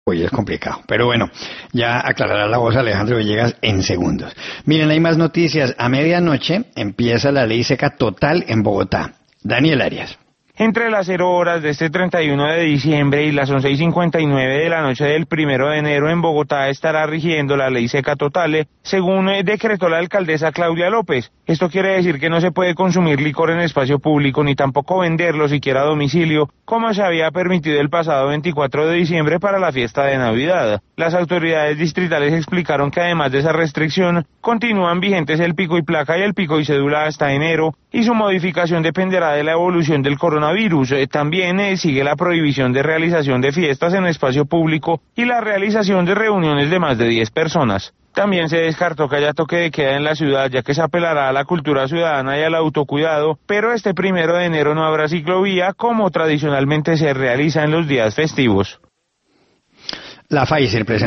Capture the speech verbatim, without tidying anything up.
Hoy es complicado, pero bueno, ya aclarará la voz Alejandro Villegas en segundos. Miren, hay más noticias. A medianoche empieza la ley seca total en Bogotá. Daniel Arias. Entre las cero horas de este treinta y uno de diciembre y las once y cincuenta y nueve de la noche del primero de enero en Bogotá estará rigiendo la ley seca total, según decretó la alcaldesa Claudia López. Esto quiere decir que no se puede consumir licor en espacio público ni tampoco venderlo siquiera a domicilio, como se había permitido el pasado veinticuatro de diciembre para la fiesta de Navidad. Las autoridades distritales explicaron que además de esa restricción, continúan vigentes el pico y placa y el pico y cédula hasta enero, y su modificación dependerá de la evolución del coronavirus. Eh, también eh, sigue la prohibición de realización de fiestas en espacio público y la realización de reuniones de más de diez personas. También se descartó que haya toque de queda en la ciudad, ya que se apelará a la cultura ciudadana y al autocuidado, pero este primero de enero no habrá ciclovía como tradicionalmente se realiza en los días festivos. La Pfizer presenta